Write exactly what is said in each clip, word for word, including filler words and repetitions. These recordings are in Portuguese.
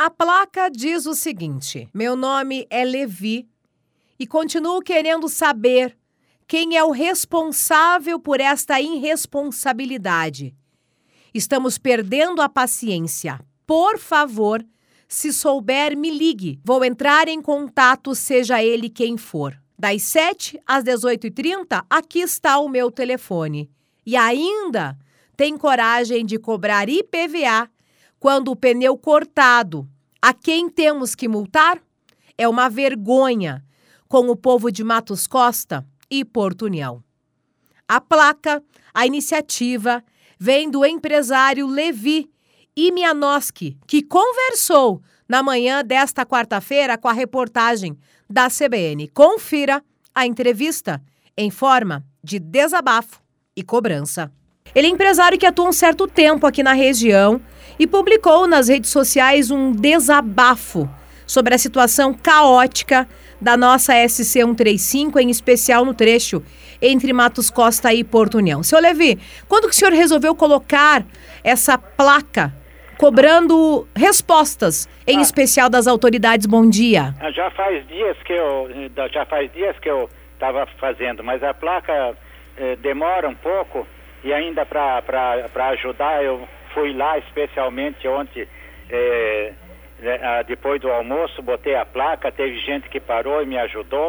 A placa diz o seguinte: meu nome é Levi e continuo querendo saber quem é o responsável por esta irresponsabilidade. Estamos perdendo a paciência. Por favor, se souber, me ligue. Vou entrar em contato, seja ele quem for. Das sete às dezoito e trinta, aqui está o meu telefone. E ainda tem coragem de cobrar I P V A quando o pneu cortado. A quem temos que multar? É uma vergonha com o povo de Matos Costa e Porto União. A placa, a iniciativa, vem do empresário Levi Imianoski, que conversou na manhã desta quarta-feira com a reportagem da C B N. Confira a entrevista em forma de desabafo e cobrança. Ele é empresário que atua um certo tempo aqui na região e publicou nas redes sociais um desabafo sobre a situação caótica da nossa S C cento e trinta e cinco, em especial no trecho entre Matos Costa e Porto União. Seu Levi, quando que o senhor resolveu colocar essa placa cobrando respostas, em ah, especial das autoridades? Bom dia. Já faz dias que eu já faz dias que eu estava fazendo, mas a placa eh, demora um pouco e ainda para ajudar eu fui lá especialmente ontem, eh, depois do almoço, botei a placa, teve gente que parou e me ajudou,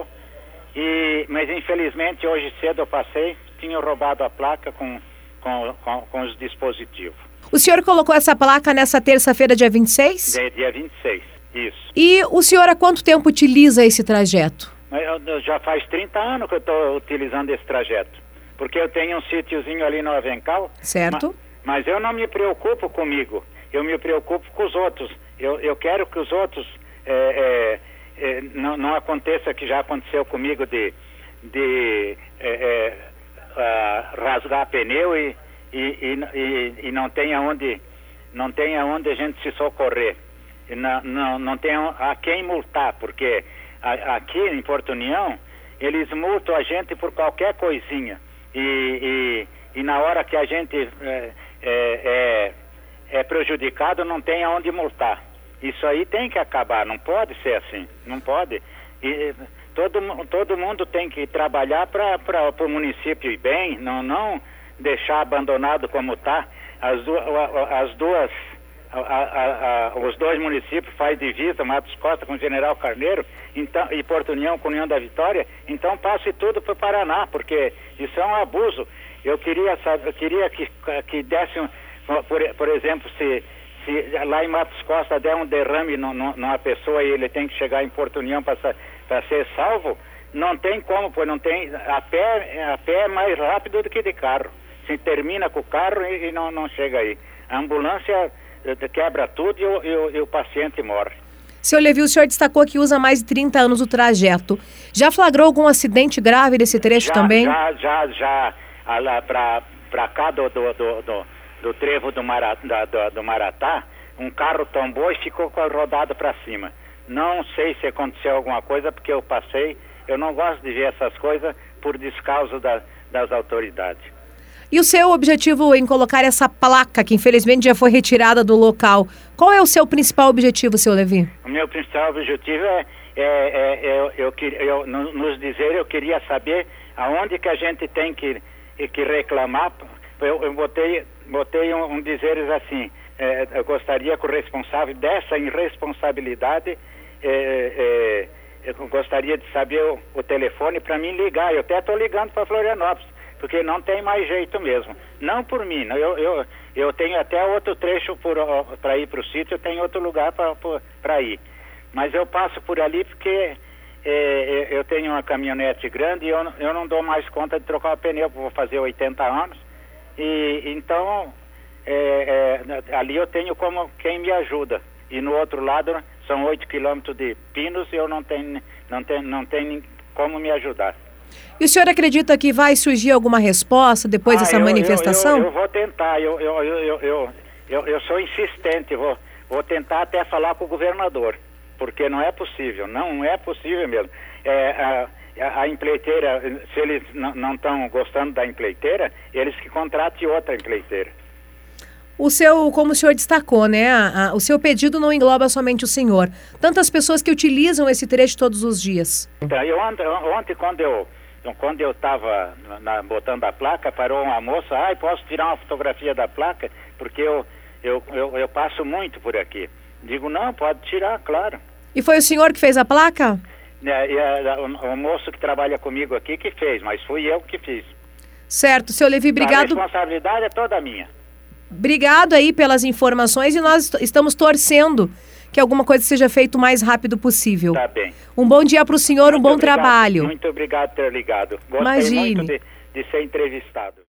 e, mas infelizmente hoje cedo eu passei, tinham roubado a placa com, com, com, com os dispositivos. O senhor colocou essa placa nessa terça-feira, dia vinte e seis? De, dia vinte e seis, isso. E o senhor há quanto tempo utiliza esse trajeto? Eu, eu, já faz trinta anos que eu estou utilizando esse trajeto, porque eu tenho um sítiozinho ali no Avencal. Certo. Ma, mas eu não me preocupo comigo, eu me preocupo com os outros. Eu, eu quero que os outros é, é, é, não, não aconteça que já aconteceu comigo de, de é, é, uh, rasgar pneu e, e, e, e, e não tenha onde, não tenha onde a gente se socorrer. E não, não, não tem a quem multar, porque a, aqui em Porto União eles multam a gente por qualquer coisinha. E, e, e na hora que a gente é, é, é, é prejudicado, não tem aonde multar. Isso aí tem que acabar, não pode ser assim, não pode. E todo, todo mundo tem que trabalhar para o município ir bem, não, não deixar abandonado como está. As, du as duas, a, a, a, os dois municípios faz divisa, Matos Costa com General Carneiro, então, e Porto União com União da Vitória, então passe tudo para o Paraná, porque isso é um abuso. Eu queria, sabe, eu queria que, que desse, um, por, por exemplo, se... Se lá em Matos Costa der um derrame no, no, numa pessoa e ele tem que chegar em Porto União para ser salvo, não tem como, pois não tem, a pé, a pé é mais rápido do que de carro. Se termina com o carro e, e não, não chega aí. A ambulância quebra tudo e o, e o, e o paciente morre. Seu Levi, o senhor destacou que usa mais de trinta anos o trajeto. Já flagrou algum acidente grave nesse trecho já, também? Já, já, já. Para cá do... do, do, do do trevo do, Mara, da, do, do Maratá, um carro tombou e ficou rodado para cima. Não sei se aconteceu alguma coisa, porque eu passei, eu não gosto de ver essas coisas por descauso da, das autoridades. E o seu objetivo em colocar essa placa, que infelizmente já foi retirada do local, qual é o seu principal objetivo, seu Levi? O meu principal objetivo é, é, é, é eu, eu, eu, nos dizer, eu queria saber aonde que a gente tem que, que reclamar. Eu, eu botei, botei um, um dizeres assim, é, eu gostaria que o responsável dessa irresponsabilidade, é, é, eu gostaria de saber o, o telefone para mim ligar. Eu até estou ligando para Florianópolis, porque não tem mais jeito mesmo. Não por mim, não, eu, eu, eu tenho até outro trecho para ir para o sítio, eu tenho outro lugar para ir. Mas eu passo por ali porque é, eu tenho uma caminhonete grande e eu, eu não dou mais conta de trocar o pneu, vou fazer oitenta anos. E então é, é, ali eu tenho como quem me ajuda, e no outro lado são oito quilômetros de pinos e eu não tenho, não tenho, não tenho como me ajudar. E o senhor acredita que vai surgir alguma resposta depois ah, dessa eu, manifestação? Eu, eu, eu vou tentar, eu, eu, eu, eu, eu, eu sou insistente, vou, vou tentar até falar com o governador, porque não é possível, não é possível mesmo. É, a, A empreiteira, se eles não estão gostando da empreiteira, eles que contratem outra empreiteira. O seu, como o senhor destacou, né? A, a, o seu pedido não engloba somente o senhor. Tantas pessoas que utilizam esse trecho todos os dias. Então, eu ontem, ontem quando eu quando eu estava botando a placa, parou uma moça, ai, posso tirar uma fotografia da placa? Porque eu, eu, eu, eu passo muito por aqui. Digo, não, pode tirar, claro. E foi o senhor que fez a placa? É, é, o, o moço que trabalha comigo aqui que fez, mas fui eu que fiz. Certo, seu Levi, obrigado. A responsabilidade é toda minha. Obrigado aí pelas informações e nós estamos torcendo que alguma coisa seja feita o mais rápido possível. Tá bem. Um bom dia para o senhor, muito um bom obrigado, trabalho. Muito obrigado por ter ligado. Gostei Imagine. muito de, de ser entrevistado.